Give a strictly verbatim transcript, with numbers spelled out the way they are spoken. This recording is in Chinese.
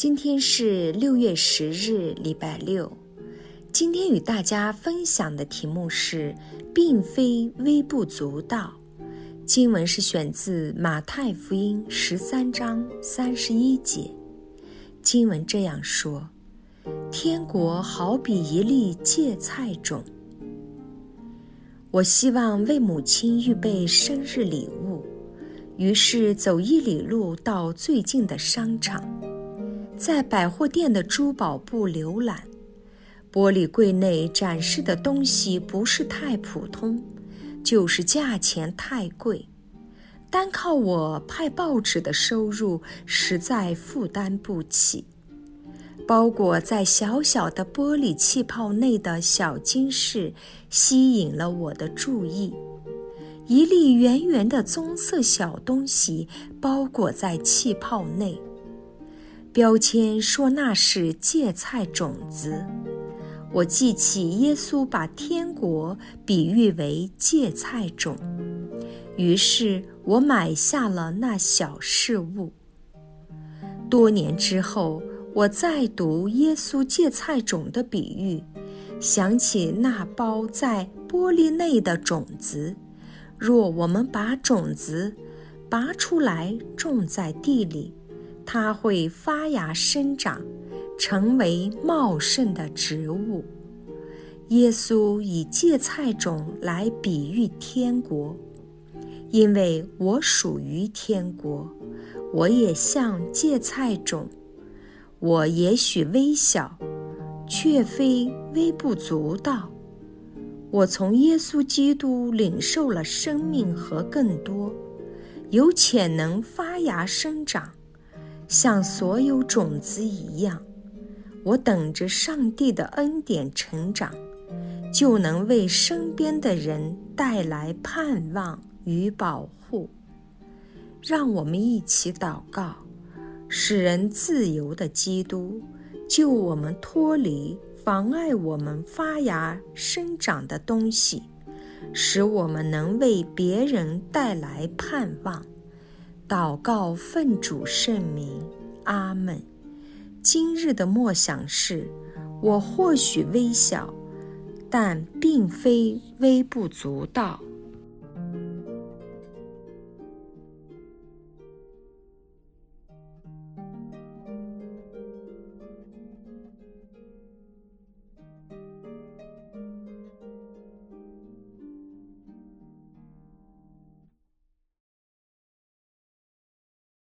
今天是六月十日，礼拜六。今天与大家分享的题目是并非微不足道。经文是选自马太福音十三章三十一节。经文这样说：天国好比一粒芥菜种。我希望为母亲预备生日礼物，于是走一里路到最近的商场，在百货店的珠宝部浏览。玻璃柜内展示的东西不是太普通，就是价钱太贵，单靠我派报纸的收入实在负担不起。包裹在小小的玻璃气泡内的小金饰吸引了我的注意，一粒圆圆的棕色小东西包裹在气泡内，标签说那是芥菜种子。我记起耶稣把天国比喻为芥菜种，于是我买下了那小事物。多年之后，我再读耶稣芥菜种的比喻，想起那包在玻璃内的种子，若我们把种子拔出来种在地里，它会发芽生长，成为茂盛的植物。耶稣以芥菜种来比喻天国，因为我属于天国，我也像芥菜种。我也许微小，却非微不足道。我从耶稣基督领受了生命和更多，有潜能发芽生长，像所有种子一样。我等着上帝的恩典成长，就能为身边的人带来盼望与保护。让我们一起祷告，使人自由的基督，救我们脱离妨碍我们发芽生长的东西，使我们能为别人带来盼望。祷告奉主圣名，阿们。今日的默想是：我或许微小，但并非微不足道。